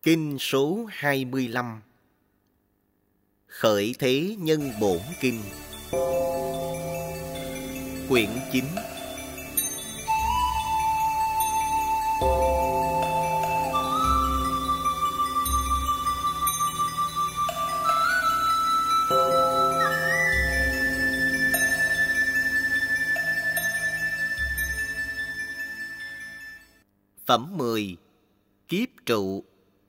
Kinh số 25. Khởi Thế Nhân Bổn Kinh. Quyển 9. Phẩm 10. Kiếp trụ.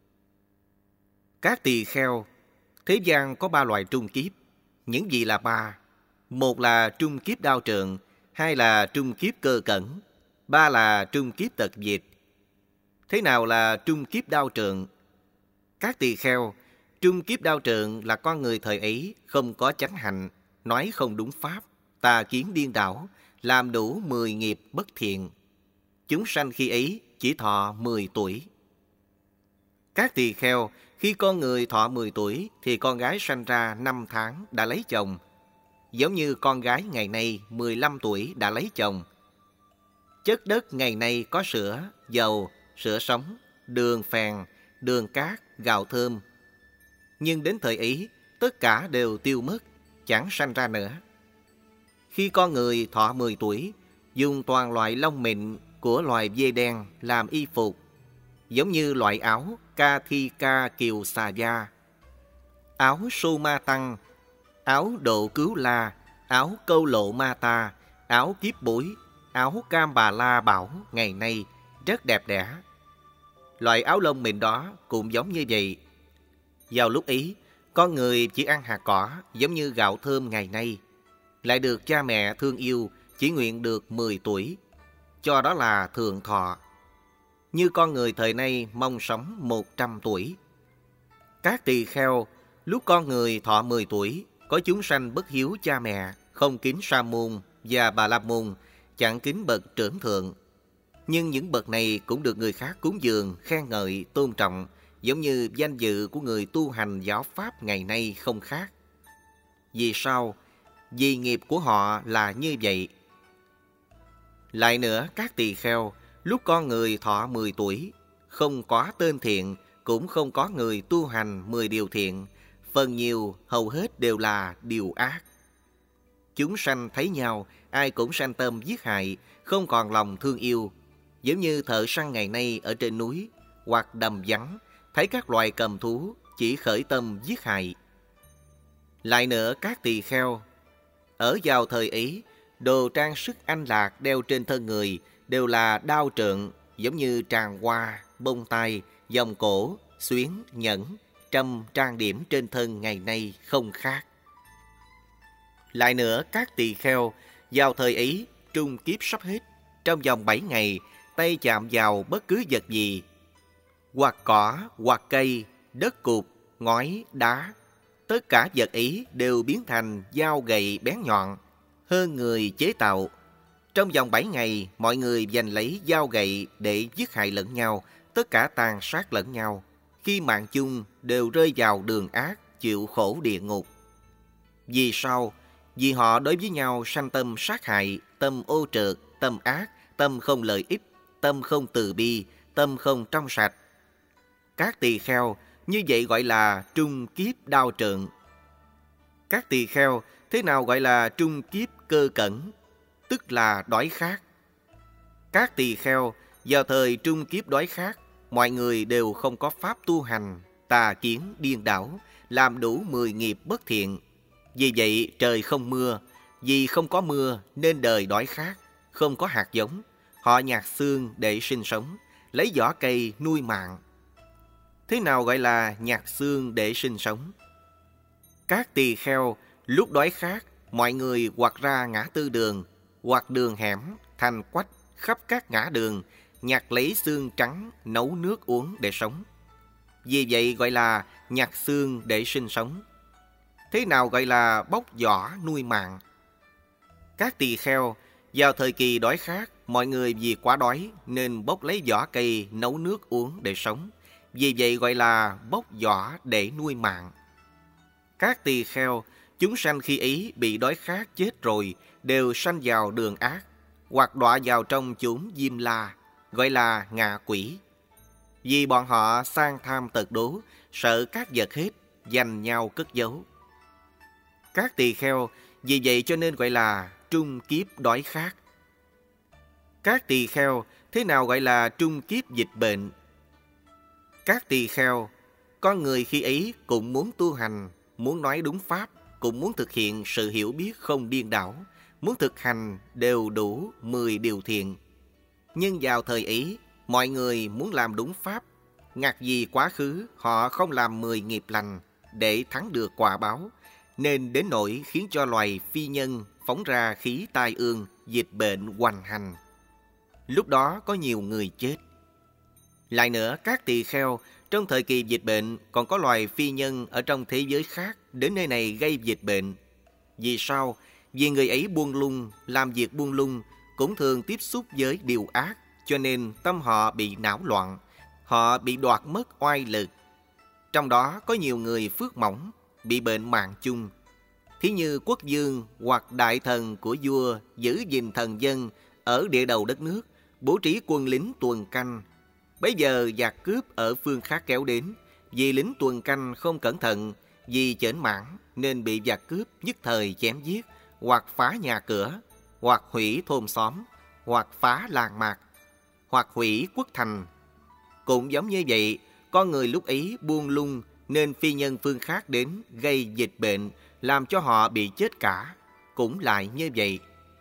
Các tỳ kheo, thế gian có 3 loại trung kiếp. Những gì là 3? Một là trung kiếp đao trượng, hai là trung kiếp cơ cẩn, ba là trung kiếp tật dịch. Thế nào là trung kiếp đao trượng? Các tỳ kheo, trung kiếp đao trượng là con người thời ấy không có chánh hạnh, nói không đúng pháp, tà kiến điên đảo, làm đủ 10 nghiệp bất thiện. Chúng sanh khi ấy chỉ thọ 10 tuổi. Các tỳ kheo, khi con người thọ 10 tuổi thì con gái sanh ra 5 tháng đã lấy chồng. Giống như con gái ngày nay 15 tuổi đã lấy chồng. Chất đất ngày nay có sữa, dầu, sữa sống, đường phèn, đường cát, gạo thơm. Nhưng đến thời ấy, tất cả đều tiêu mất, chẳng sanh ra nữa. Khi con người thọ 10 tuổi, dùng toàn loại lông mịn của loài dê đen làm y phục, giống như loại áo Kathika Kiều Xà Da, áo Soma Tăng, áo Độ Cứu La, áo Câu Lộ Ma Ta, áo Kiếp Bối, áo Cam Bà La Bảo ngày nay rất đẹp đẽ. Loại áo lông mịn đó cũng giống như vậy. Vào lúc ấy, con người chỉ ăn hạt cỏ giống như gạo thơm ngày nay, lại được cha mẹ thương yêu, chỉ nguyện được 10 tuổi, cho đó là thượng thọ. Như con người thời nay mong sống 100 tuổi. Các tỳ kheo, lúc con người thọ 10 tuổi, có chúng sanh bất hiếu cha mẹ, không kính Sa môn và Bà La môn, chẳng kính bậc trưởng thượng. Nhưng những bậc này cũng được người khác cúng dường, khen ngợi, tôn trọng, giống như danh dự của người tu hành giáo pháp ngày nay không khác. Vì sao? Vì nghiệp của họ là như vậy. Lại nữa, các tỳ kheo, lúc con người thọ 10 tuổi, không có tên thiện, cũng không có người tu hành 10 điều thiện, phần nhiều hầu hết đều là điều ác. Chúng sanh thấy nhau, ai cũng sanh tâm giết hại, không còn lòng thương yêu, giống như thợ săn ngày nay ở trên núi hoặc đầm vắng, thấy các loài cầm thú chỉ khởi tâm giết hại. Lại nữa, các tỳ kheo, ở vào thời ấy, đồ trang sức anh lạc đeo trên thân người đều là đao trượng, giống như tràng hoa, bông tai, vòng cổ, xuyến, nhẫn, trâm, trang điểm trên thân ngày nay không khác. Lại nữa, các tỳ kheo, vào thời ấy, trung kiếp sắp hết, trong vòng 7 ngày, tay chạm vào bất cứ vật gì, hoặc cỏ, hoặc cây, đất cụt, ngói, đá, tất cả vật ấy đều biến thành dao gậy bén nhọn, hơn người chế tạo. Trong vòng 7 ngày, mọi người giành lấy dao gậy để giết hại lẫn nhau, tất cả tàn sát lẫn nhau. Khi mạng chung đều rơi vào đường ác, chịu khổ địa ngục. Vì sao? Vì họ đối với nhau sanh tâm sát hại, tâm ô trượt, tâm ác, tâm không lợi ích, tâm không từ bi, tâm không trong sạch. Các tỳ kheo, như vậy gọi là trung kiếp đao trượng. Các tỳ kheo, thế nào gọi là trung kiếp cơ cẩn? Tức là đói khát. Các tỳ kheo, vào thời trung kiếp đói khát, mọi người đều không có pháp tu hành, tà kiến điên đảo, làm đủ 10 nghiệp bất thiện. Vì vậy trời không mưa, vì không có mưa nên đời đói khát, không có hạt giống. Họ nhặt xương để sinh sống, lấy vỏ cây nuôi mạng. Thế nào gọi là nhặt xương để sinh sống? Các tỳ kheo, lúc đói khát, mọi người hoặc ra ngã tư đường, hoặc đường hẻm, thành quách, khắp các ngã đường, nhặt lấy xương trắng, nấu nước uống để sống. Vì vậy gọi là nhặt xương để sinh sống. Thế nào gọi là bóc vỏ nuôi mạng? Các tỳ kheo, vào thời kỳ đói khát, mọi người vì quá đói nên bóc lấy vỏ cây nấu nước uống để sống. Vì vậy gọi là bóc vỏ để nuôi mạng. Các tỳ kheo, chúng sanh khi ấy bị đói khát chết rồi, đều sanh vào đường ác, hoặc đọa vào trong chốn Diêm La, gọi là ngạ quỷ. Vì bọn họ sang tham tật đố, sợ các vật hết, giành nhau cất giấu. Các tỳ kheo vì vậy cho nên gọi là trung kiếp đói khát. Các tỳ kheo thế nào gọi là trung kiếp dịch bệnh? Các tỳ kheo, con người khi ấy cũng muốn tu hành, muốn nói đúng pháp, cũng muốn thực hiện sự hiểu biết không điên đảo, muốn thực hành đều đủ 10 điều thiện. Nhưng vào thời ấy, mọi người muốn làm đúng pháp, ngặt vì quá khứ họ không làm 10 nghiệp lành để thắng được quả báo, nên đến nỗi khiến cho loài phi nhân phóng ra khí tai ương, dịch bệnh hoành hành. Lúc đó có nhiều người chết. Lại nữa, các tỳ kheo trong thời kỳ dịch bệnh còn có loài phi nhân ở trong thế giới khác đến nơi này gây dịch bệnh. Vì sao? Vì người ấy buông lung, làm việc buông lung, cũng thường tiếp xúc với điều ác, cho nên tâm họ bị não loạn, họ bị đoạt mất oai lực. Trong đó có nhiều người phước mỏng, bị bệnh mạng chung. Thí như quốc vương hoặc đại thần của vua giữ gìn thần dân ở địa đầu đất nước, bố trí quân lính tuần canh. Bấy giờ giặc cướp ở phương khác kéo đến, vì lính tuần canh không cẩn thận, vì chểnh mãn nên bị giặc cướp nhất thời chém giết, hoặc phá nhà cửa, hoặc hủy thôn xóm, hoặc phá làng mạc, hoặc hủy quốc thành. Cũng giống như vậy, con người lúc ấy buông lung nên phi nhân phương khác đến gây dịch bệnh, làm cho họ bị chết cả, cũng lại như vậy.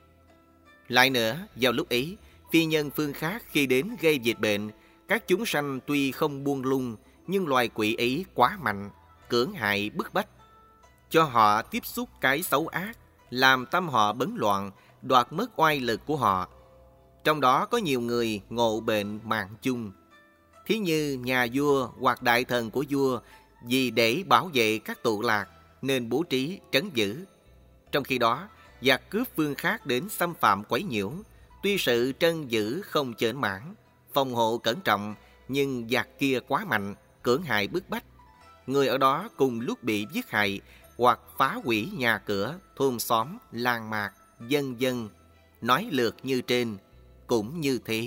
Lại nữa, vào lúc ấy, phi nhân phương khác khi đến gây dịch bệnh, các chúng sanh tuy không buông lung, nhưng loài quỷ ấy quá mạnh, cưỡng hại bức bách, cho họ tiếp xúc cái xấu ác, làm tâm họ bấn loạn, đoạt mất oai lực của họ. Trong đó có nhiều người ngộ bệnh mạng chung. Thí như nhà vua hoặc đại thần của vua, vì để bảo vệ các tụ lạc nên bố trí trấn giữ. Trong khi đó, giặc cướp phương khác đến xâm phạm quấy nhiễu, tuy sự trấn giữ không chểnh mãn, phòng hộ cẩn trọng, nhưng giặc kia quá mạnh, cưỡng hại bức bách. Người ở đó cùng lúc bị giết hại hoặc phá hủy nhà cửa, thôn xóm, làng mạc, vân vân. Nói lượt như trên, cũng như thế.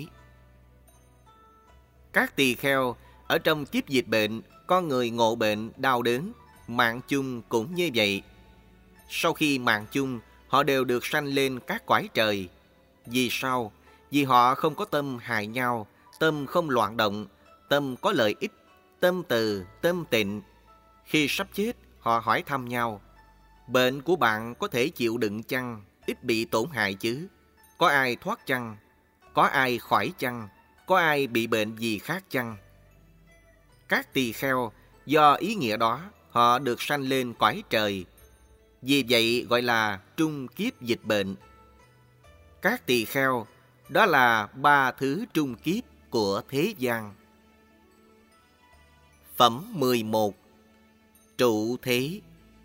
Các tỳ kheo ở trong kiếp dịch bệnh, con người ngộ bệnh đau đớn, mạng chung cũng như vậy. Sau khi mạng chung, họ đều được sanh lên các cõi trời. Vì sao? Vì họ không có tâm hại nhau, tâm không loạn động, tâm có lợi ích, tâm từ, tâm tịnh. Khi sắp chết, họ hỏi thăm nhau: bệnh của bạn có thể chịu đựng chăng? Ít bị tổn hại chứ? Có ai thoát chăng? Có ai khỏi chăng? Có ai bị bệnh gì khác chăng? Các tỳ kheo do ý nghĩa đó, họ được sanh lên cõi trời. Vì vậy gọi là trung kiếp dịch bệnh. Các tỳ kheo, đó là 3 thứ trung kiếp của thế gian. Phẩm 11. Trụ thế.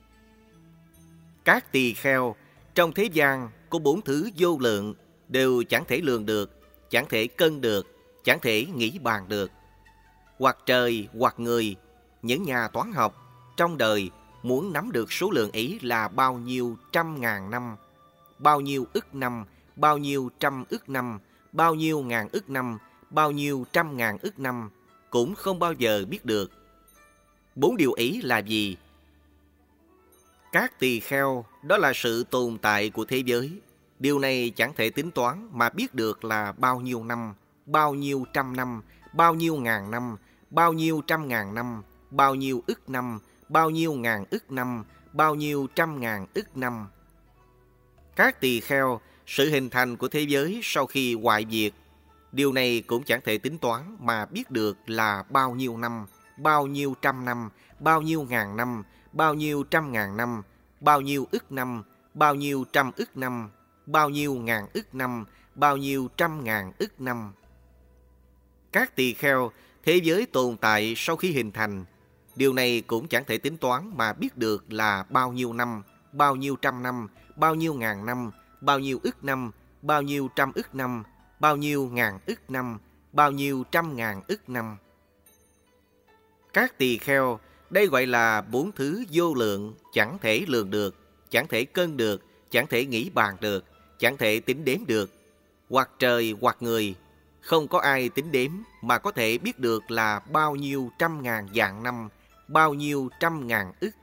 Các tỳ kheo, trong thế gian có 4 thứ vô lượng, đều chẳng thể lường được, chẳng thể cân được, chẳng thể nghĩ bàn được. Hoặc trời, hoặc người, những nhà toán học trong đời muốn nắm được số lượng ấy là bao nhiêu trăm ngàn năm, bao nhiêu ức năm, bao nhiêu trăm ức năm, bao nhiêu ngàn ức năm, bao nhiêu trăm ngàn ức năm, cũng không bao giờ biết được. 4 điều ấy là gì? Các tỳ kheo, đó là sự tồn tại của thế giới. Điều này chẳng thể tính toán mà biết được là bao nhiêu năm, bao nhiêu trăm năm, bao nhiêu ngàn năm, bao nhiêu trăm ngàn năm, bao nhiêu ức năm, bao nhiêu ngàn ức năm, bao nhiêu trăm ngàn ức năm. Các tỳ kheo, sự hình thành của thế giới sau khi hoại diệt, điều này cũng chẳng thể tính toán mà biết được là bao nhiêu năm, bao nhiêu trăm năm, bao nhiêu ngàn năm, bao nhiêu trăm ngàn năm, bao nhiêu ức năm, bao nhiêu trăm ức năm, bao nhiêu ngàn ức năm, bao nhiêu trăm ngàn ức năm. Các tỳ kheo, thế giới tồn tại sau khi hình thành, điều này cũng chẳng thể tính toán mà biết được là bao nhiêu năm, bao nhiêu trăm năm, bao nhiêu ngàn năm, bao nhiêu ức năm, bao nhiêu trăm ức năm, bao nhiêu ngàn ức năm, bao nhiêu trăm ngàn ức năm. Các tỳ kheo, đây gọi là 4 thứ vô lượng, chẳng thể lường được, chẳng thể cân được, chẳng thể nghĩ bàn được, chẳng thể tính đếm được. Hoặc trời, hoặc người, không có ai tính đếm mà có thể biết được là bao nhiêu trăm ngàn vạn năm, bao nhiêu trăm ngàn ức.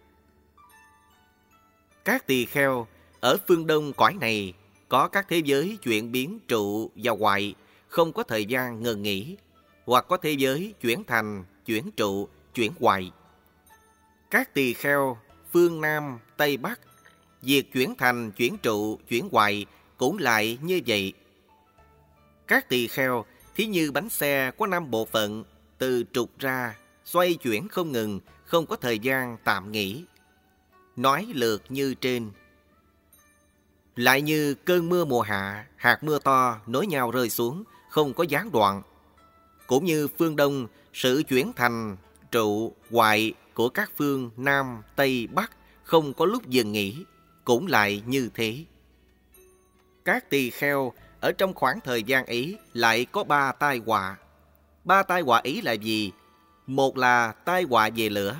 Các tỳ kheo ở phương đông cõi này có các thế giới chuyển biến trụ và hoại, không có thời gian ngừng nghỉ, hoặc có thế giới chuyển thành, chuyển trụ, chuyển hoại. Các tỳ kheo phương Nam, Tây Bắc, việc chuyển thành, chuyển trụ, chuyển hoại cũng lại như vậy. Các tỳ kheo thí như bánh xe có 5 bộ phận, từ trục ra, xoay chuyển không ngừng, không có thời gian tạm nghỉ. Nói lượt như trên. Lại như cơn mưa mùa hạ, hạt mưa to nối nhau rơi xuống, không có gián đoạn. Cũng như phương Đông, sự chuyển thành, trụ, hoại của các phương Nam, Tây, Bắc không có lúc dừng nghỉ, cũng lại như thế. Các tỳ kheo ở trong khoảng thời gian ấy lại có 3 tai họa. 3 tai họa ấy là gì? Một là tai họa về lửa.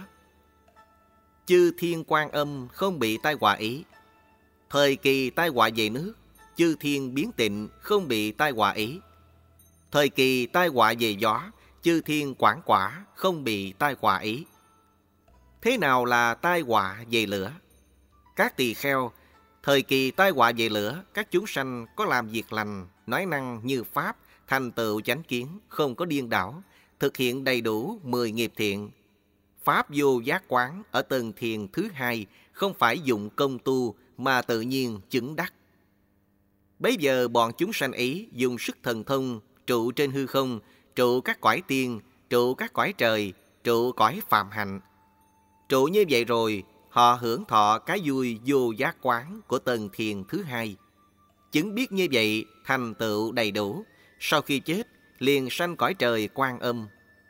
Chư Thiên Quan Âm không bị tai họa ấy. Thời kỳ tai họa về nước, chư thiên biến tịnh không bị tai họa ấy. Thời kỳ tai họa về gió, chư thiên quảng quả không bị tai họa ấy. Thế nào là tai họa về lửa? Các tỳ kheo, thời kỳ tai họa về lửa, các chúng sanh có làm việc lành, nói năng như pháp, thành tựu chánh kiến, không có điên đảo, thực hiện đầy đủ 10 nghiệp thiện. Pháp vô giác quán ở tầng thiền thứ 2, không phải dụng công tu mà tự nhiên chứng đắc. Bấy giờ bọn chúng sanh ấy dùng sức thần thông trụ trên hư không, trụ các cõi tiên, trụ các cõi trời, trụ cõi phạm hạnh. Trụ như vậy rồi, họ hưởng thọ cái vui vô giác quán của tầng thiền thứ 2. Chứng biết như vậy, thành tựu đầy đủ, sau khi chết liền sanh cõi trời Quan Âm.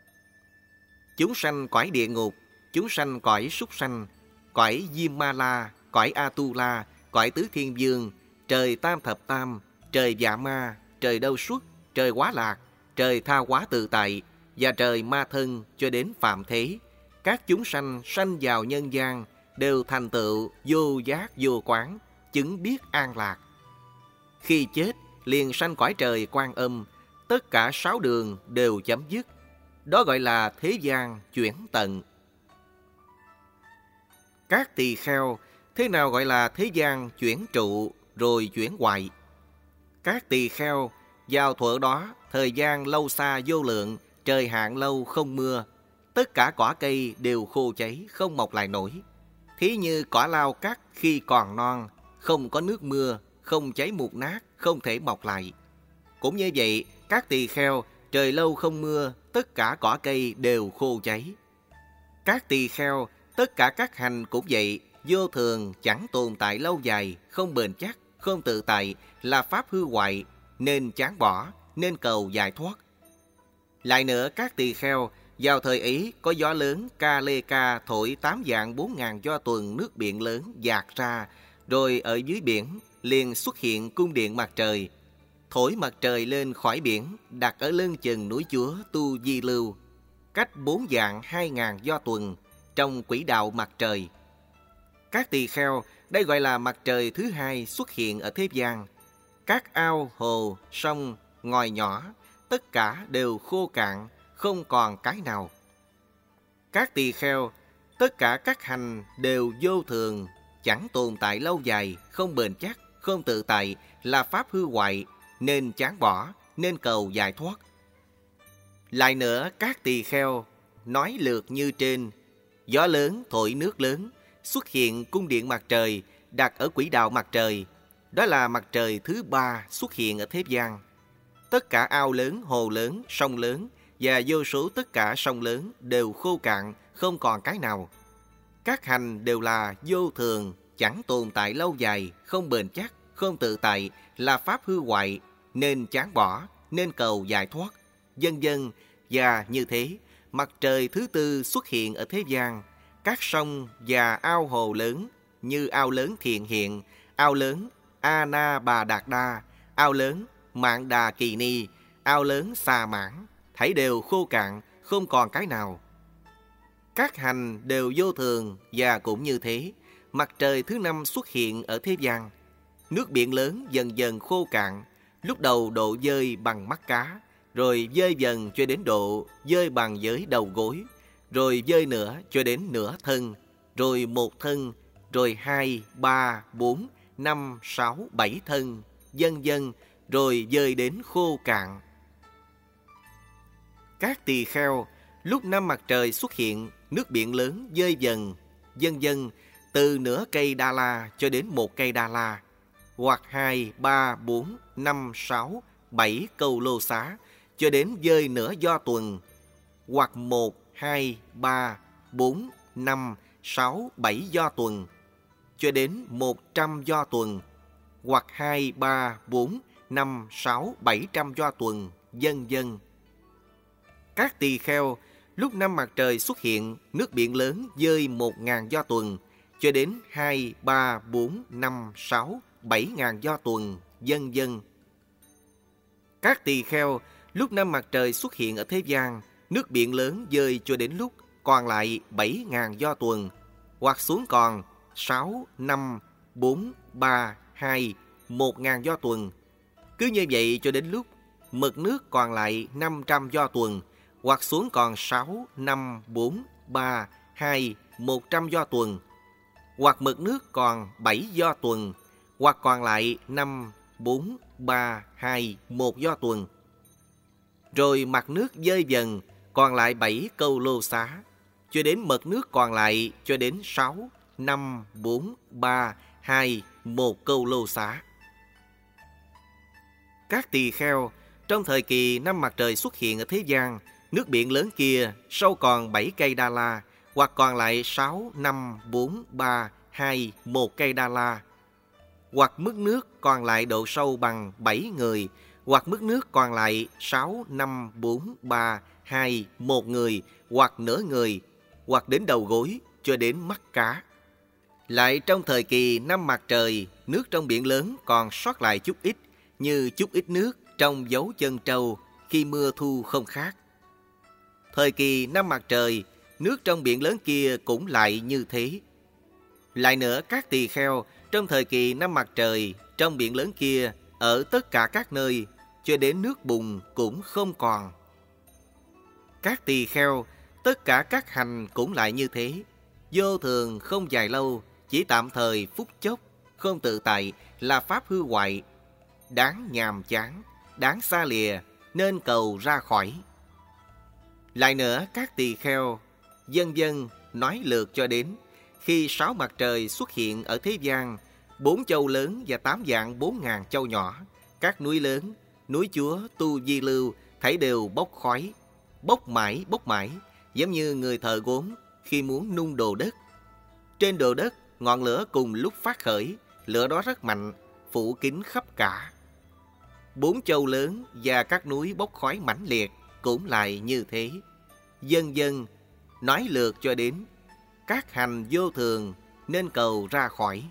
Chúng sanh cõi địa ngục, chúng sanh cõi súc sanh, cõi Diêm Ma La, cõi A Tu La, cõi Tứ Thiên Vương, trời Tam Thập Tam, trời Dạ Ma, trời Đâu Xuất, trời Quá Lạc, trời Tha Hóa Tự Tại và trời Ma Thân cho đến Phạm Thế. Các chúng sanh sanh vào nhân gian đều thành tựu vô giác vô quán, chứng biết an lạc. Khi chết liền sanh cõi trời Quan Âm, tất cả 6 đường đều chấm dứt. Đó gọi là thế gian chuyển tận. Các tỳ kheo, thế nào gọi là thế gian chuyển trụ rồi chuyển hoại? Các tỳ kheo, vào thuở đó, thời gian lâu xa vô lượng, trời hạn lâu không mưa, tất cả cỏ cây đều khô cháy, không mọc lại nổi. Thí như cỏ lau cắt khi còn non, không có nước mưa, không cháy mục nát, không thể mọc lại. Cũng như vậy, các tỳ kheo, trời lâu không mưa, tất cả cỏ cây đều khô cháy. Các tỳ kheo, tất cả các hành cũng vậy, vô thường, chẳng tồn tại lâu dài, không bền chắc, không tự tại, là pháp hư hoại, nên chán bỏ, nên cầu giải thoát. Lại nữa, các tỳ kheo, vào thời ấy có gió lớn Ca Lê Ca thổi 8 vạn 4 ngàn do tuần nước biển lớn dạt ra, rồi ở dưới biển liền xuất hiện cung điện mặt trời. Thổi mặt trời lên khỏi biển, đặt ở lưng chừng núi Chúa Tu Di Lưu, cách 4 vạn 2 ngàn do tuần, trong quỹ đạo mặt trời. Các tỳ kheo, đây gọi là mặt trời thứ 2 xuất hiện ở thế gian. Các ao, hồ, sông, ngòi nhỏ, tất cả đều khô cạn, không còn cái nào. Các tỳ kheo, tất cả các hành đều vô thường, chẳng tồn tại lâu dài, không bền chắc, không tự tại, là pháp hư hoại, nên chán bỏ, nên cầu giải thoát. Lại nữa, các tỳ kheo, nói lượt như trên, gió lớn thổi nước lớn, xuất hiện cung điện mặt trời, đặt ở quỹ đạo mặt trời. Đó là mặt trời thứ 3 xuất hiện ở thế gian. Tất cả ao lớn, hồ lớn, sông lớn và vô số tất cả sông lớn đều khô cạn, không còn cái nào. Các hành đều là vô thường, chẳng tồn tại lâu dài, không bền chắc, không tự tại, là pháp hư hoại, nên chán bỏ, nên cầu giải thoát, vân vân. Và như thế, mặt trời thứ 4 xuất hiện ở thế gian. Các sông và ao hồ lớn như ao lớn Thiện Hiện, ao lớn A Na Bà Đạt Đa, ao lớn Mạn Đà Kỳ Ni, ao lớn Xà Mãn, thảy đều khô cạn, không còn cái nào. Các hành đều vô thường, và cũng như thế, mặt trời thứ 5 xuất hiện ở thế gian. Nước biển lớn dần dần khô cạn, lúc đầu độ dơi bằng mắt cá, rồi dơi dần cho đến độ dơi bằng với đầu gối, rồi dơi nữa cho đến nửa thân, rồi 1 thân, rồi 2, 3, 4, 5, 6, 7 thân, vân vân, rồi dơi đến khô cạn. Các tỳ kheo, lúc năm mặt trời xuất hiện, nước biển lớn dơi dần, vân vân, từ nửa cây Đa La cho đến 1 cây Đa La, hoặc 2, 3, 4, 5, 6, 7 câu lô xá, cho đến dơi nửa do tuần, hoặc 1, 2, 3, 4, 5, 6, 7 do tuần, cho đến 100 do tuần, hoặc 2, 3, 4, 5, 6, 700 do tuần, vân vân. Các tỳ kheo, lúc năm mặt trời xuất hiện, nước biển lớn dơi 1.000 do tuần, cho đến 2, 3, 4, 5, 6, 7.000 do tuần, vân vân. Các tỳ kheo, lúc năm mặt trời xuất hiện ở thế gian, nước biển lớn dơi cho đến lúc còn lại 7.000 do tuần, hoặc xuống còn 6, 5, 4, 3, 2, 1.000 do tuần. Cứ như vậy cho đến lúc mực nước còn lại 500 do tuần, hoặc xuống còn 6, 5, 4, 3, 2, 100 do tuần, hoặc mực nước còn 7 do tuần, hoặc còn lại 5, 4, 3, 2, 1 do tuần. Rồi mặt nước dơi dần, còn lại 7 câu lô xá, cho đến mực nước còn lại cho đến 6, 5, 4, 3, 2, 1 câu lô xá. Các tỳ kheo, trong thời kỳ năm mặt trời xuất hiện ở thế gian, nước biển lớn kia sâu còn 7 cây Đa La, hoặc còn lại 6, 5, 4, 3, 2, 1 cây Đa La, hoặc mức nước còn lại độ sâu bằng 7 người, hoặc mức nước còn lại 6, 5, 4, 3, 2, 1 người, hoặc nửa người, hoặc đến đầu gối cho đến mắt cá. Lại trong thời kỳ năm mặt trời, nước trong biển lớn còn sót lại chút ít, như chút ít nước trong dấu chân trâu khi mưa thu không khác. Thời kỳ năm mặt trời, nước trong biển lớn kia cũng lại như thế. Lại nữa, các tỳ kheo, trong thời kỳ năm mặt trời, trong biển lớn kia, ở tất cả các nơi, cho đến nước bùn cũng không còn. Các tỳ kheo, tất cả các hành cũng lại như thế. Vô thường không dài lâu, chỉ tạm thời phút chốc, không tự tại, là pháp hư hoại, đáng nhàm chán, đáng xa lìa, nên cầu ra khỏi. Lại nữa, các tỳ kheo, vân vân, nói lượt cho đến khi 6 mặt trời xuất hiện ở thế gian, 4 châu lớn và 8 vạn 4.000 châu nhỏ, các núi lớn, núi Chúa, Tu Di Lưu, thảy đều bốc khói, bốc mãi, giống như người thợ gốm khi muốn nung đồ đất. Trên đồ đất, ngọn lửa cùng lúc phát khởi, lửa đó rất mạnh, phủ kín khắp cả. 4 châu lớn và các núi bốc khói mãnh liệt cũng lại như thế. Vân vân, nói lượt cho đến các hành vô thường nên cầu ra khỏi.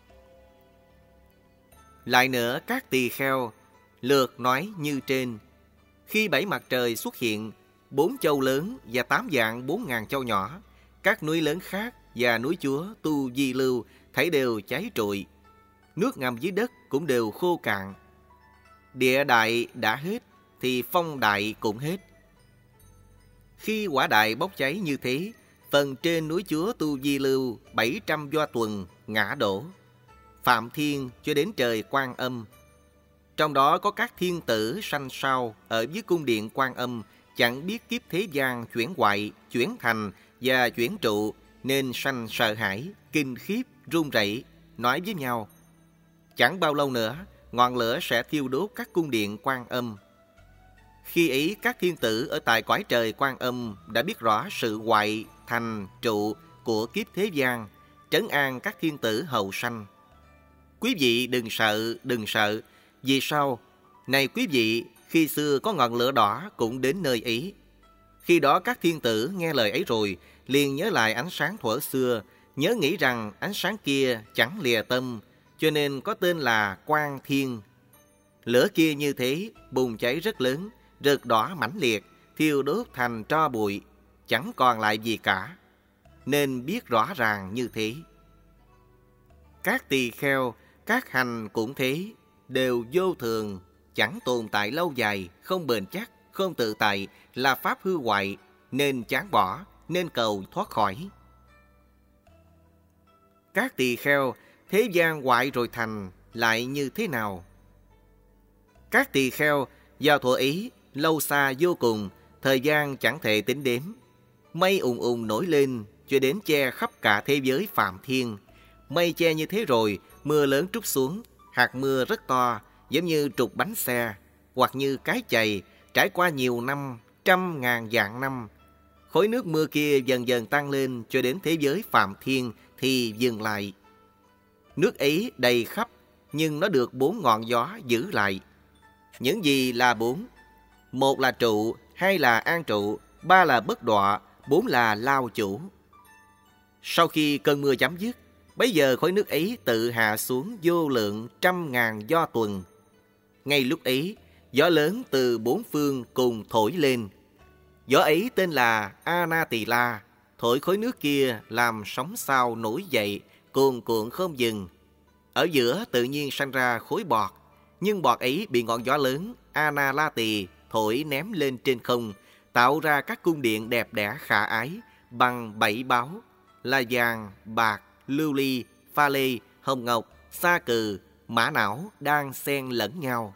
Lại nữa, các tỳ kheo, lượt nói như trên. Khi 7 mặt trời xuất hiện, 4 châu lớn và 8 vạn 4.000 châu nhỏ, các núi lớn khác và núi Chúa, Tu Di Lưu, thảy đều cháy trụi. Nước ngầm dưới đất cũng đều khô cạn. Địa đại đã hết, thì phong đại cũng hết. Khi quả đại bốc cháy như thế, phần trên núi Chúa Tu Di Lưu 700 do tuần ngã đổ, Phạm Thiên cho đến trời Quan Âm. Trong đó có các thiên tử sanh sao ở dưới cung điện Quan Âm, chẳng biết kiếp thế gian chuyển hoại, chuyển thành và chuyển trụ, nên sanh sợ hãi, kinh khiếp, run rẩy, nói với nhau: chẳng bao lâu nữa, ngọn lửa sẽ thiêu đốt các cung điện Quan Âm. Khi ấy, các thiên tử ở tại cõi trời Quan Âm đã biết rõ sự hoại, thành, trụ của kiếp thế gian, trấn an các thiên tử hậu sanh. Quý vị đừng sợ. Vì sao? Này quý vị, khi xưa có ngọn lửa đỏ cũng đến nơi ấy. Khi đó các thiên tử nghe lời ấy rồi, liền nhớ lại ánh sáng thuở xưa, nhớ nghĩ rằng ánh sáng kia chẳng lìa tâm, cho nên có tên là Quan Thiên. Lửa kia như thế, bùng cháy rất lớn, rực đỏ mãnh liệt, thiêu đốt thành tro bụi, chẳng còn lại gì cả. Nên biết rõ ràng như thế. Các tỳ kheo, các hành cũng thế, đều vô thường, chẳng tồn tại lâu dài, không bền chắc, không tự tại, là pháp hư hoại, nên chán bỏ, nên cầu thoát khỏi. Các tỳ kheo, thế gian hoại rồi thành, lại như thế nào? Các tỳ kheo, vào thuở ý, lâu xa vô cùng, thời gian chẳng thể tính đếm. Mây ùng ùng nổi lên, cho đến che khắp cả thế giới phạm thiên. Mây che như thế rồi, mưa lớn trút xuống, hạt mưa rất to, giống như trục bánh xe, hoặc như cái chày, trải qua nhiều năm, trăm ngàn vạn năm. Khối nước mưa kia dần dần tăng lên cho đến thế giới phạm thiên thì dừng lại. Nước ấy đầy khắp, nhưng nó được 4 ngọn gió giữ lại. Những gì là 4? 1 là trụ, 2 là an trụ, 3 là bất đọa, 4 là lao chủ. Sau khi cơn mưa chấm dứt, bấy giờ khối nước ấy tự hạ xuống vô lượng trăm ngàn do tuần. Ngay lúc ấy, gió lớn từ 4 phương cùng thổi lên. Gió ấy tên là Anatila, thổi khối nước kia làm sóng sao nổi dậy, cuồn cuộn không dừng. Ở giữa tự nhiên sanh ra khối bọt, nhưng bọt ấy bị ngọn gió lớn Analati thổi ném lên trên không, tạo ra các cung điện đẹp đẽ khả ái bằng 7 báu là vàng, bạc, lưu ly, pha lê, hồng ngọc, sa cừ, mã não đang xen lẫn nhau.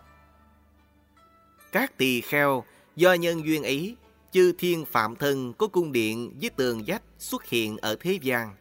Các tỳ kheo, do nhân duyên ấy, chư thiên phạm thân có cung điện với tường vách xuất hiện ở thế gian.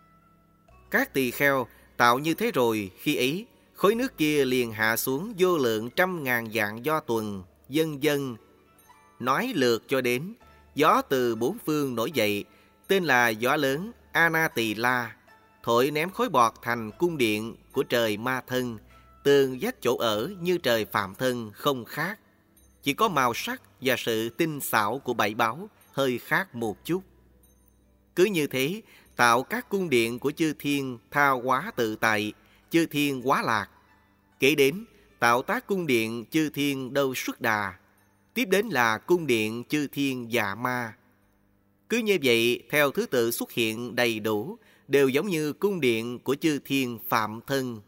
Các tỳ kheo tạo như thế rồi, khi ấy khối nước kia liền hạ xuống vô lượng trăm ngàn vạn do tuần, vân vân. Nói lượt cho đến, gió từ 4 phương nổi dậy, tên là gió lớn Anatila, thổi ném khối bọt thành cung điện của trời ma thân, tường vách chỗ ở như trời phạm thân không khác. Chỉ có màu sắc và sự tinh xảo của 7 báu hơi khác một chút. Cứ như thế, tạo các cung điện của chư thiên tha hóa tự tại, chư thiên hóa lạc. Kể đến, tạo tác cung điện chư thiên đâu xuất đà. Tiếp đến là cung điện chư thiên dạ ma. Cứ như vậy, theo thứ tự xuất hiện đầy đủ, đều giống như cung điện của chư thiên phạm thân.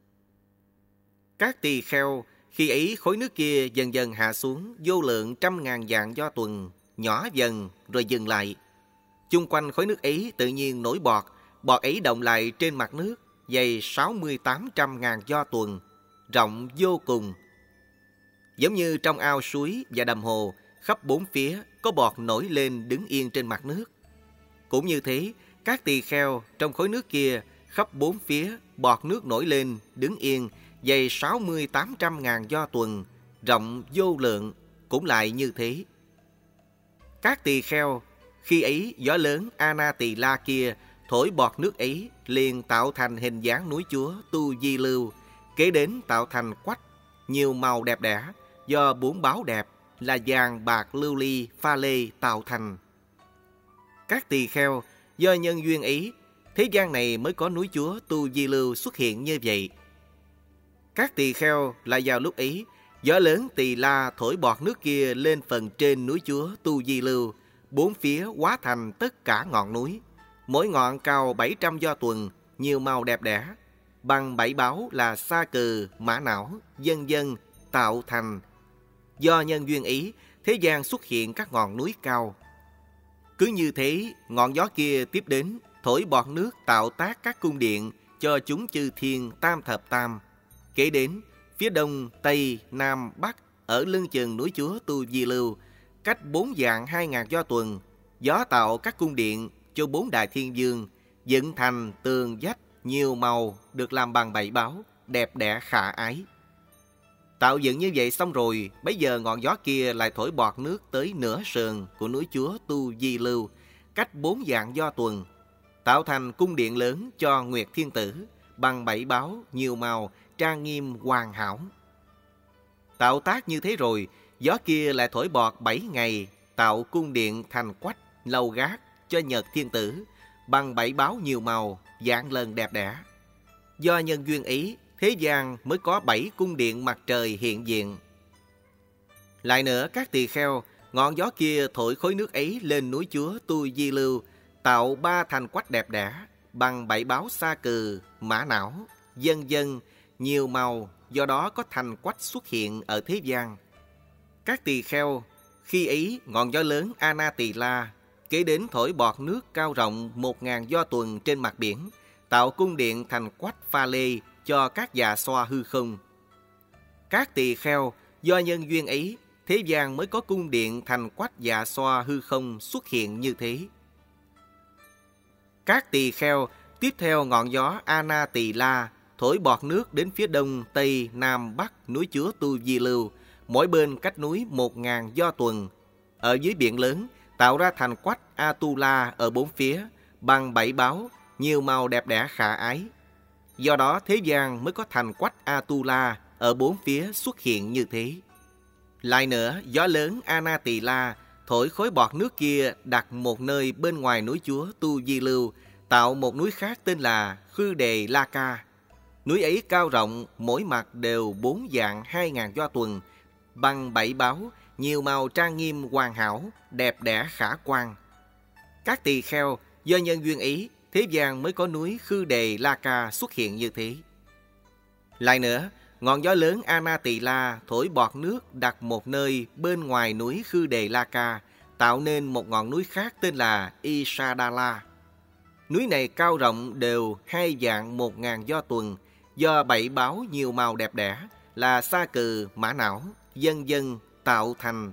Các tỳ kheo, khi ấy khối nước kia dần dần hạ xuống vô lượng trăm ngàn vạn do tuần, nhỏ dần rồi dừng lại. Chung quanh khối nước ấy tự nhiên nổi bọt, bọt ấy động lại trên mặt nước, dày 6800.000 do tuần, rộng vô cùng. Giống như trong ao suối và đầm hồ, khắp 4 phía có bọt nổi lên đứng yên trên mặt nước. Cũng như thế, các tỳ kheo trong khối nước kia, khắp 4 phía bọt nước nổi lên đứng yên, dày 6800.000 do tuần, rộng vô lượng, cũng lại như thế. Các tỳ kheo, khi ấy gió lớn Anatila kia thổi bọt nước ấy liền tạo thành hình dáng núi chúa Tu Di Lưu, kế đến tạo thành quách nhiều màu đẹp đẽ do 4 báu đẹp là vàng, bạc, lưu ly, pha lê tạo thành. Các tỳ kheo, do nhân duyên ấy, thế gian này mới có núi chúa Tu Di Lưu xuất hiện như vậy. Các tỳ kheo lại vào lúc ấy, gió lớn Tỳ La thổi bọt nước kia lên phần trên núi chúa Tu Di Lưu, 4 phía hóa thành tất cả ngọn núi. Mỗi ngọn cao 700 do tuần, nhiều màu đẹp đẽ, bằng 7 báu là sa cừ, mã não, vân vân tạo thành. Do nhân duyên ý, thế gian xuất hiện các ngọn núi cao. Cứ như thế, ngọn gió kia tiếp đến, thổi bọt nước tạo tác các cung điện cho chúng chư thiên tam thập tam. Kể đến, phía đông, tây, nam, bắc, ở lưng chừng núi chúa Tu Di Lưu, cách 4 vạn 2.000 do tuần, gió tạo các cung điện cho 4 đại thiên vương, dựng thành tường vách nhiều màu được làm bằng 7 báu, đẹp đẽ khả ái. Tạo dựng như vậy xong rồi, bấy giờ ngọn gió kia lại thổi bọt nước tới nửa sườn của núi chúa Tu Di Lưu, cách 4 vạn do tuần, tạo thành cung điện lớn cho Nguyệt Thiên Tử, bằng 7 báu, nhiều màu, trang nghiêm hoàn hảo. Tạo tác như thế rồi, gió kia lại thổi bọt 7 ngày, tạo cung điện thành quách, lầu gác cho Nhật Thiên Tử, bằng 7 báu nhiều màu, vạn lần đẹp đẽ. Do nhân duyên ấy, thế gian mới có 7 cung điện mặt trời hiện diện. Lại nữa, các tỳ kheo, ngọn gió kia thổi khối nước ấy lên núi chúa Tu Di Lưu, tạo 3 thành quách đẹp đẽ, bằng 7 báu sa cừ, mã não, vân vân, nhiều màu, do đó có thành quách xuất hiện ở thế gian. Các tỳ kheo, Khi ấy, ngọn gió lớn Anatila kế đến thổi bọt nước cao rộng 1.000 do tuần trên mặt biển, tạo cung điện thành quách pha lê cho các già xoa hư không. Các tỳ kheo, do nhân duyên ấy, thế gian mới có cung điện thành quách dạ xoa hư không xuất hiện như thế. Các tỳ kheo tiếp theo ngọn gió Anatila thổi bọt nước đến phía đông, tây, nam, bắc núi Chúa Tu Di Lưu, mỗi bên cách núi 1.000 do tuần. Ở dưới biển lớn, tạo ra thành quách Atula ở bốn phía, bằng 7 báo, nhiều màu đẹp đẽ khả ái. Do đó thế gian mới có thành quách Atula ở bốn phía xuất hiện như thế. Lại nữa, gió lớn Anatila thổi khối bọt nước kia đặt một nơi bên ngoài núi Chúa Tu Di Lưu, tạo một núi khác tên là Khư Đề La Ca. Núi ấy cao rộng, mỗi mặt đều 4 dạng 2.000 do tuần, bằng 7 báo, nhiều màu trang nghiêm hoàn hảo, đẹp đẽ khả quan. Các tỳ kheo, do nhân duyên ấy, thế gian mới có núi Khư Đề La Ca xuất hiện như thế. Lại nữa, ngọn gió lớn Anatila thổi bọt nước đặt một nơi bên ngoài núi Khư Đề La Ca, tạo nên một ngọn núi khác tên là Isadala. Núi này cao rộng đều 2 dạng 1.000 do tuần, do 7 báo nhiều màu đẹp đẽ là sa cừ, mã não, vân vân tạo thành.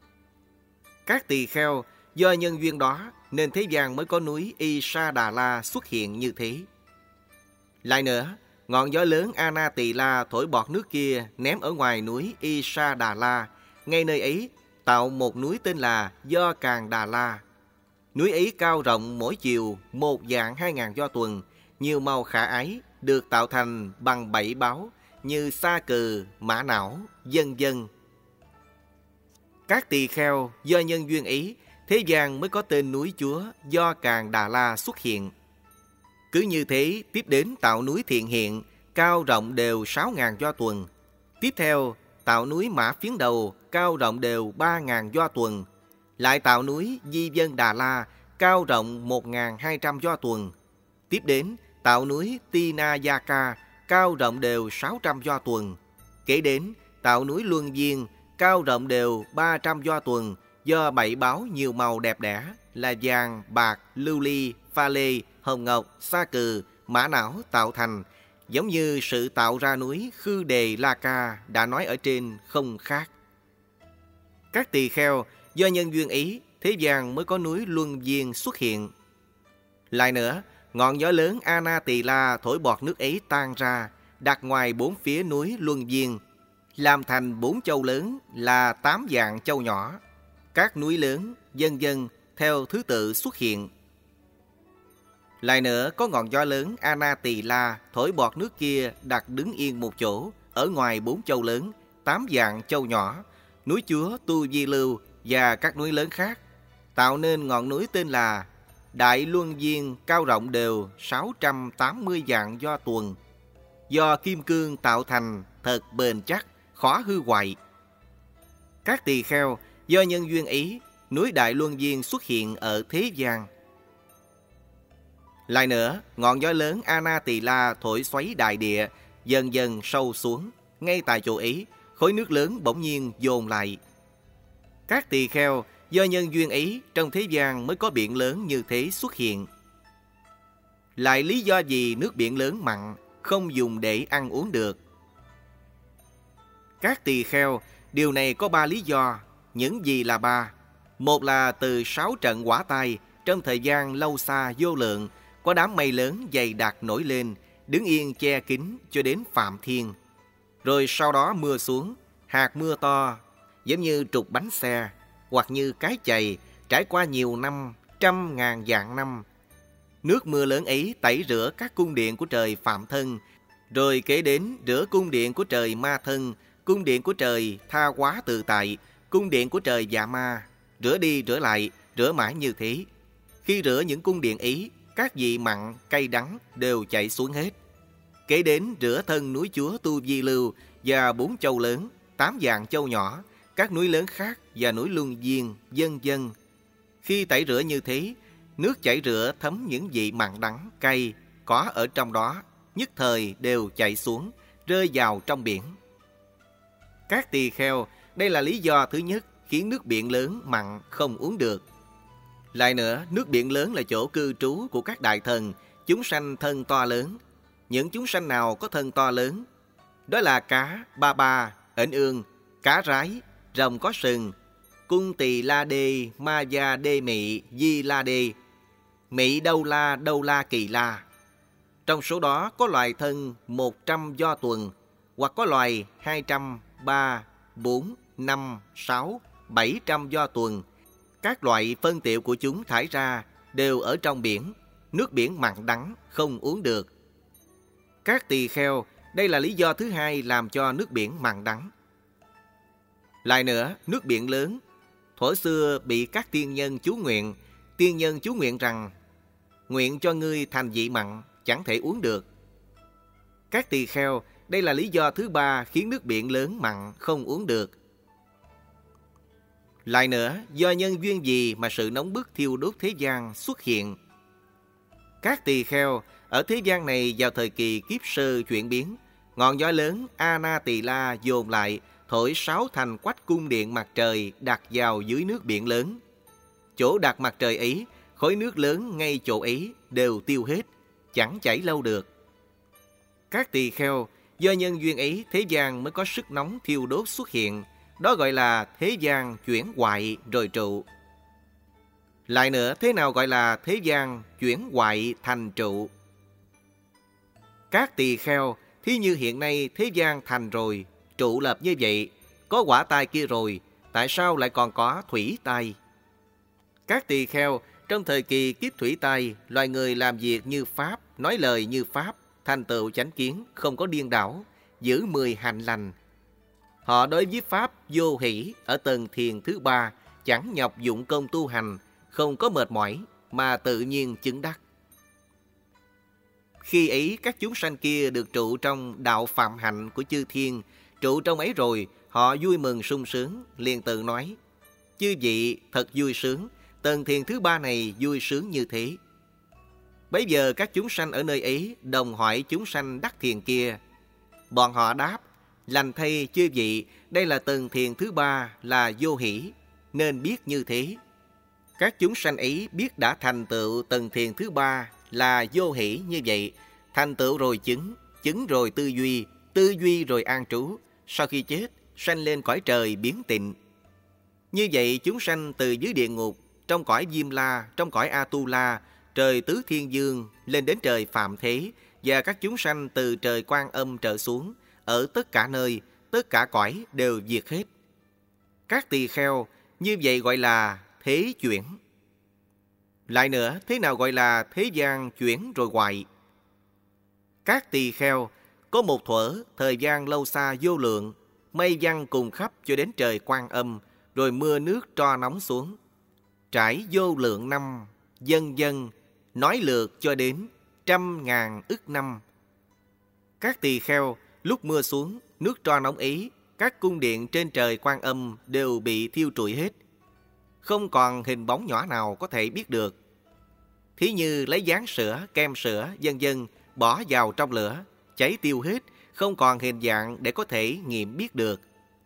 Các tỳ kheo, do nhân duyên đó nên thế gian mới có núi Isadala xuất hiện như thế. Lại nữa, ngọn gió lớn Anatila thổi bọt nước kia ném ở ngoài núi Isadala, ngay nơi ấy tạo một núi tên là Do Càn Đà La. Núi ấy cao rộng mỗi chiều 1 dạng 2.000 do tuần, nhiều màu khả ái, được tạo thành bằng 7 báo như sa cừ, mã não, vân vân. Các tỳ kheo, do nhân duyên ấy, thế gian mới có tên núi Chúa Do Càn Đà La xuất hiện. Cứ như thế, tiếp đến tạo núi Thiện Hiện, cao rộng đều 6.000 do tuần. Tiếp theo, tạo núi Mã Phiến Đầu, cao rộng đều 3.000 do tuần. Lại tạo núi Di Vân Đà La, cao rộng 1.200 do tuần. Tiếp đến, tạo núi Tinayaka, cao rộng đều 600 do tuần. Kế đến, tạo núi Luân Viên, cao rộng đều 300 do tuần, do 7 báo nhiều màu đẹp đẽ là vàng, bạc, lưu ly, pha lê, hồng ngọc, sa cừ, mã não tạo thành, giống như sự tạo ra núi Khư Đề La Ca đã nói ở trên không khác. Các tỳ kheo, do nhân duyên ý, thế gian mới có núi Luân Viên xuất hiện. Lại nữa, ngọn gió lớn Anatila thổi bọt nước ấy tan ra, đặt ngoài 4 phía núi Luân Viên, làm thành 4 châu lớn là 8 dạng châu nhỏ. Các núi lớn, vân vân theo thứ tự xuất hiện. Lại nữa, có ngọn gió lớn Anatila thổi bọt nước kia đặt đứng yên một chỗ, ở ngoài 4 châu lớn, 8 dạng châu nhỏ, núi Chúa Tu Di Lưu và các núi lớn khác, tạo nên ngọn núi tên là Đại Luân Viên, cao rộng đều 680 dạng do tuần, do kim cương tạo thành, thật bền chắc, khó hư hoại. Các tỳ kheo, do nhân duyên ý, núi Đại Luân Viên xuất hiện ở thế gian. Lại nữa, ngọn gió lớn Anatila thổi xoáy đại địa, dần dần sâu xuống. Ngay tại chỗ ấy, khối nước lớn bỗng nhiên dồn lại. Các tỳ kheo, do nhân duyên ấy, trong thế gian mới có biển lớn như thế xuất hiện. Lại lý do gì nước biển lớn mặn, không dùng để ăn uống được? Các tỳ kheo, điều này có 3 lý do. Những gì là 3? Một là từ 6 trận hỏa tai, trong thời gian lâu xa vô lượng, có đám mây lớn dày đặc nổi lên, đứng yên che kín cho đến Phạm Thiên. Rồi sau đó mưa xuống, hạt mưa to, giống như trục bánh xe, hoặc như cái chày, trải qua nhiều năm, 100.000 vạn năm. Nước mưa lớn ấy tẩy rửa các cung điện của trời Phạm Thân, rồi kế đến rửa cung điện của trời Ma Thân, cung điện của trời Tha Hóa Tự Tại, cung điện của trời Dạ Ma, rửa đi rửa lại, rửa mãi như thế. Khi rửa những cung điện ấy, các vị mặn, cay đắng đều chảy xuống hết. Kế đến rửa thân núi Chúa Tu Di Lưu và 4 châu lớn, 8 dạng châu nhỏ, các núi lớn khác và núi Luân Viên, vân vân. Khi tẩy rửa như thế, nước chảy rửa thấm những vị mặn đắng, cay có ở trong đó, nhất thời đều chảy xuống, rơi vào trong biển. Các tỳ kheo, đây là lý do thứ nhất, khiến nước biển lớn mặn không uống được. Lại nữa, nước biển lớn là chỗ cư trú của các đại thần, chúng sanh thân to lớn. Những chúng sanh nào có thân to lớn? Đó là cá, ba ba, ếnh ương, cá rái, rồng có sừng, cung tỳ la đê, ma gia đê mị, di la đê, mị đâu la kỳ la. Trong số đó có loài thân 100 do tuần, hoặc có loài 200, 3, 4, 5, 6, 700 do tuần. Các loại phân tiệu của chúng thải ra đều ở trong biển, nước biển mặn đắng, không uống được. Các tỳ kheo, đây là lý do thứ hai làm cho nước biển mặn đắng. Lại nữa, nước biển lớn, thuở xưa bị các tiên nhân chú nguyện rằng, nguyện cho ngươi thành vị mặn, chẳng thể uống được. Các tỳ kheo, đây là lý do thứ ba khiến nước biển lớn mặn, không uống được. Lại nữa, do nhân duyên gì mà sự nóng bức thiêu đốt thế gian xuất hiện? Các tỳ kheo, ở thế gian này vào thời kỳ kiếp sơ chuyển biến, ngọn gió lớn Ana Tỳ La dồn lại, thổi 6 thành quách cung điện mặt trời đặt vào dưới nước biển lớn. Chỗ đặt mặt trời ấy, khối nước lớn ngay chỗ ấy đều tiêu hết, chẳng chảy lâu được. Các tỳ kheo, do nhân duyên ấy thế gian mới có sức nóng thiêu đốt xuất hiện, đó gọi là thế gian chuyển hoại rồi trụ. Lại nữa, thế nào gọi là thế gian chuyển hoại thành trụ? Các tỳ kheo, thí như hiện nay thế gian thành rồi, trụ lập như vậy, có hỏa tai kia rồi, tại sao lại còn có thủy tai? Các tỳ kheo, trong thời kỳ kiếp thủy tai, loài người làm việc như Pháp, nói lời như Pháp, thành tựu chánh kiến, không có điên đảo, giữ 10 hạnh lành. Họ đối với Pháp vô hỷ ở tầng thiền thứ ba, chẳng nhọc dụng công tu hành, không có mệt mỏi, mà tự nhiên chứng đắc. Khi ấy các chúng sanh kia được trụ trong đạo phạm hạnh của chư thiên, trụ trong ấy rồi, họ vui mừng sung sướng, liền tự nói, chư vị thật vui sướng, tầng thiền thứ ba này vui sướng như thế. Bấy giờ các chúng sanh ở nơi ấy đồng hỏi chúng sanh đắc thiền kia. Bọn họ đáp, lành thay chư vị, đây là tầng thiền thứ ba là vô hỷ, nên biết như thế. Các chúng sanh ấy biết đã thành tựu tầng thiền thứ ba là vô hỷ như vậy, thành tựu rồi chứng rồi tư duy rồi an trú, sau khi chết sanh lên cõi trời biến tịnh. Như vậy chúng sanh từ dưới địa ngục, trong cõi Diêm La, trong cõi Atula, trời Tứ Thiên Dương, lên đến trời Phạm Thế, và các chúng sanh từ trời Quan Âm trở xuống, ở tất cả nơi, tất cả cõi đều diệt hết. Các tỳ kheo, như vậy gọi là thế chuyển. Lại nữa, thế nào gọi là thế gian chuyển rồi hoại? Các tỳ kheo, có một thuở, thời gian lâu xa vô lượng, mây giăng cùng khắp cho đến trời Quan Âm, rồi mưa nước tro nóng xuống. Trải vô lượng năm, dân dân, nói lượt cho đến 100.000 ức năm. Các tỳ kheo, lúc mưa xuống, nước tro nóng ấy, các cung điện trên trời Quan Âm đều bị thiêu trụi hết. Không còn hình bóng nhỏ nào có thể biết được. Thí như lấy dáng sữa, kem sữa, vân vân bỏ vào trong lửa, cháy tiêu hết, không còn hình dạng để có thể nghiệm biết được.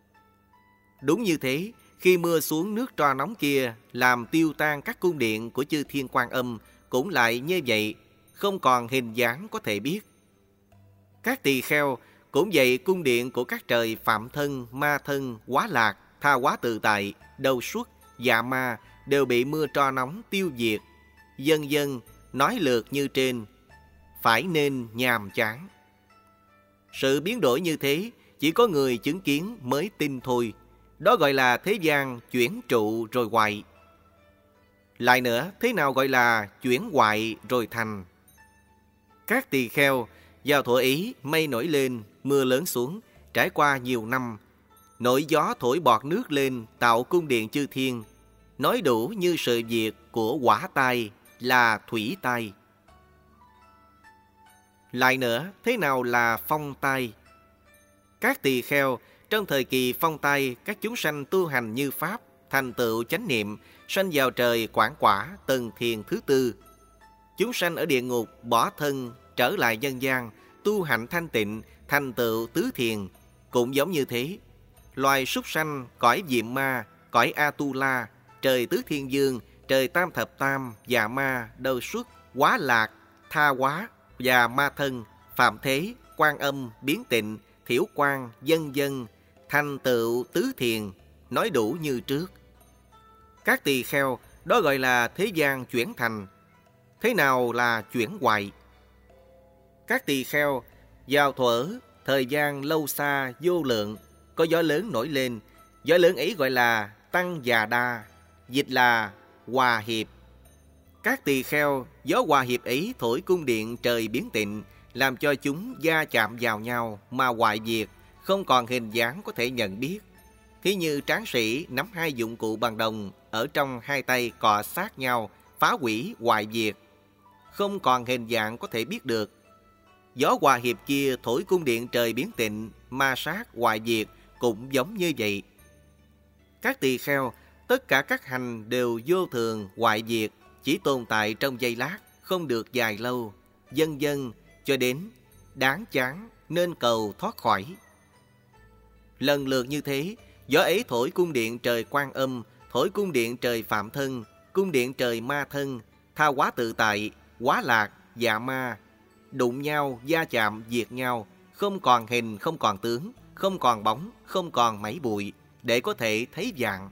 Đúng như thế, khi mưa xuống nước tro nóng kia làm tiêu tan các cung điện của chư thiên Quan Âm cũng lại như vậy, không còn hình dáng có thể biết. Các tỳ kheo cũng vậy, cung điện của các trời Phạm Thân, Ma Thân, Quá Lạc, Tha Hóa Tự Tại, Đầu Xuất, Dạ Ma đều bị mưa tro nóng tiêu diệt. Dân dân nói lượt như trên, phải nên nhàm chán. Sự biến đổi như thế chỉ có người chứng kiến mới tin thôi. Đó gọi là thế gian chuyển trụ rồi hoại. Lại nữa, thế nào gọi là chuyển hoại rồi thành? Các tỳ kheo, vào thuở ý mây nổi lên, mưa lớn xuống, trải qua nhiều năm, nổi gió thổi bọt nước lên tạo cung điện chư thiên, nói đủ như sự việc của hỏa tai là thủy tai. Lại nữa, thế nào là phong tai? Các tỳ kheo, trong thời kỳ phong tai, các chúng sanh tu hành như Pháp, thành tựu chánh niệm, sanh vào trời Quảng Quả, tầng thiền thứ tư. Chúng sanh ở địa ngục, bỏ thân, trở lại nhân gian, tu hạnh thanh tịnh, thành tựu tứ thiền, cũng giống như thế. Loài súc sanh, cõi diệm ma, cõi Atula, trời Tứ Thiên Dương, trời Tam Thập Tam, Dạ Ma, Đâu Xuất, Quá Lạc, Tha Quá và Ma Thân, Phạm Thế, Quan Âm, Biến Tịnh, Thiểu Quang, Dân Dân, thành tựu tứ thiền, nói đủ như trước. Các tỳ kheo, đó gọi là thế gian chuyển thành. Thế nào là chuyển hoại? Các tỳ kheo, vào thuở, thời gian lâu xa, vô lượng, có gió lớn nổi lên. Gió lớn ấy gọi là Tăng Già Đa, dịch là Hòa Hiệp. Các tỳ kheo, gió hòa hiệp ấy thổi cung điện trời biến tịnh, làm cho chúng va chạm vào nhau mà hoại diệt, không còn hình dáng có thể nhận biết. Thí như tráng sĩ nắm hai dụng cụ bằng đồng ở trong hai tay cọ sát nhau, phá hủy hoại diệt, không còn hình dạng có thể biết được. Gió hòa hiệp kia thổi cung điện trời biến tịnh, ma sát hoại diệt cũng giống như vậy. Các tỳ kheo, tất cả các hành đều vô thường hoại diệt, chỉ tồn tại trong giây lát, không được dài lâu, vân vân cho đến đáng chán nên cầu thoát khỏi. Lần lượt như thế, gió ấy thổi cung điện trời Quan Âm, thổi cung điện trời Phạm Thân, cung điện trời Ma Thân, Tha Hóa Tự Tại, Quá Lạc, Dạ Ma, đụng nhau, va chạm, diệt nhau, không còn hình, không còn tướng, không còn bóng, không còn mảy bụi, để có thể thấy dạng.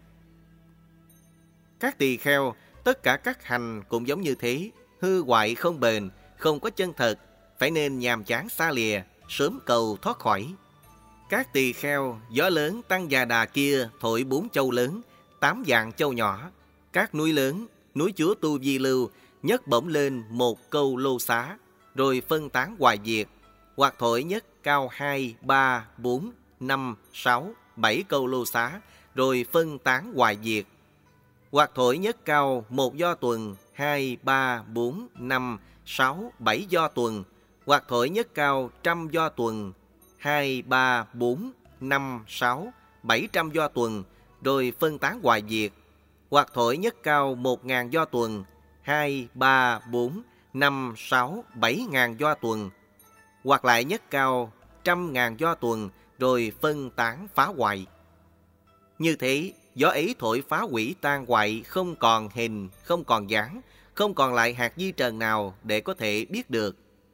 Các tỳ kheo, tất cả các hành cũng giống như thế, hư hoại không bền, không có chân thật, phải nên nhàm chán xa lìa, sớm cầu thoát khỏi. Các tỳ kheo, gió lớn Tăng Già Đà kia thổi 4 châu lớn, 8 dạng châu nhỏ. Các núi lớn, núi Chúa Tu Di Lưu, nhấc bổng lên một câu lô xá, rồi phân tán hoại diệt, hoặc thổi nhất cao 2, 3, 4, 5, 6, 7 câu lô xá, rồi phân tán hoại diệt. Hoặc thổi nhất cao 1 do tuần, 2, 3, 4, 5, 6, 7 do tuần, hoặc thổi nhất cao 100 do tuần, 2, 3, 4, 5, 6, 700 do tuần, rồi phân tán hoại diệt. Hoặc thổi nhất cao 1000 do tuần, 2, 3, 4, 5, 6, 7000 do tuần, hoặc lại nhất cao 100.000 do tuần, rồi phân tán phá hoại. Như thế, gió ấy thổi phá hủy tan hoại, không còn hình, không còn dáng, không còn lại hạt di trần nào để có thể biết được.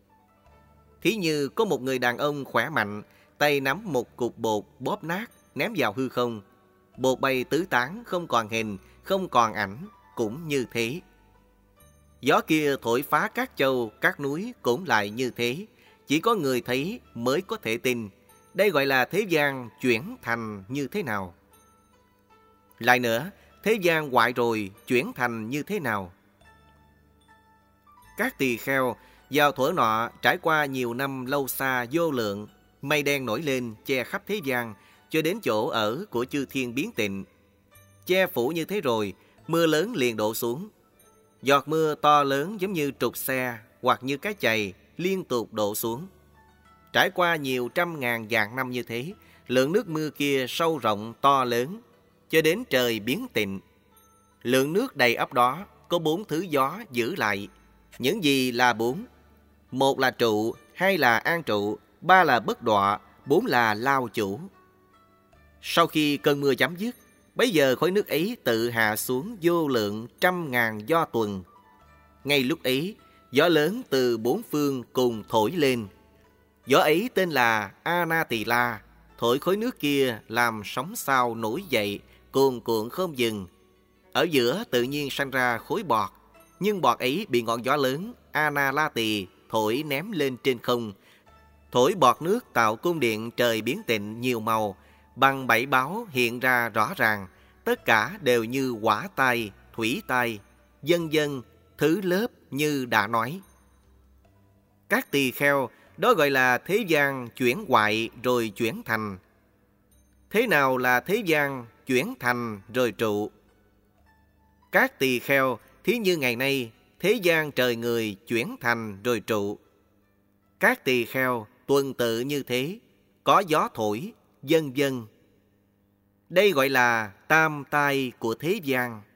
Thí như có một người đàn ông khỏe mạnh, tay nắm một cục bột bóp nát, ném vào hư không. Bột bay tứ tán, không còn hình, không còn ảnh, cũng như thế. Gió kia thổi phá các châu, các núi cũng lại như thế. Chỉ có người thấy mới có thể tin. Đây gọi là thế gian chuyển thành như thế nào? Lại nữa, thế gian hoại rồi chuyển thành như thế nào? Các tỳ kheo, vào thuở nọ trải qua nhiều năm lâu xa vô lượng, mây đen nổi lên che khắp thế gian, cho đến chỗ ở của chư thiên biến tịnh. Che phủ như thế rồi, mưa lớn liền đổ xuống. Giọt mưa to lớn giống như trục xe hoặc như cái chày liên tục đổ xuống. Trải qua nhiều trăm ngàn vạn năm như thế, lượng nước mưa kia sâu rộng to lớn, cho đến trời biến tịnh. Lượng nước đầy ắp đó có 4 thứ gió giữ lại. Những gì là 4? 1 là trụ, 2 là an trụ, 3 là bất đọa, 4 là lao chủ. Sau khi cơn mưa chấm dứt, bấy giờ khối nước ấy tự hạ xuống vô lượng 100.000 do tuần. Ngay lúc ấy, gió lớn từ 4 phương cùng thổi lên. Gió ấy tên là Anatila, thổi khối nước kia làm sóng sao nổi dậy, cuồn cuộn không dừng. Ở giữa tự nhiên sanh ra khối bọt, nhưng bọt ấy bị ngọn gió lớn Analati thổi ném lên trên không. Thổi bọt nước tạo cung điện trời biến tịnh nhiều màu, bằng 7 báo hiện ra rõ ràng, tất cả đều như hỏa tai, thủy tai, vân vân, thứ lớp như đã nói. Các tỳ kheo, đó gọi là thế gian chuyển hoại rồi chuyển thành. Thế nào là thế gian chuyển thành rồi trụ? Các tỳ kheo, thí như ngày nay, thế gian trời người chuyển thành rồi trụ. Các tỳ kheo tuần tự như thế, có gió thổi, vân vân. Đây gọi là tam tai của thế gian.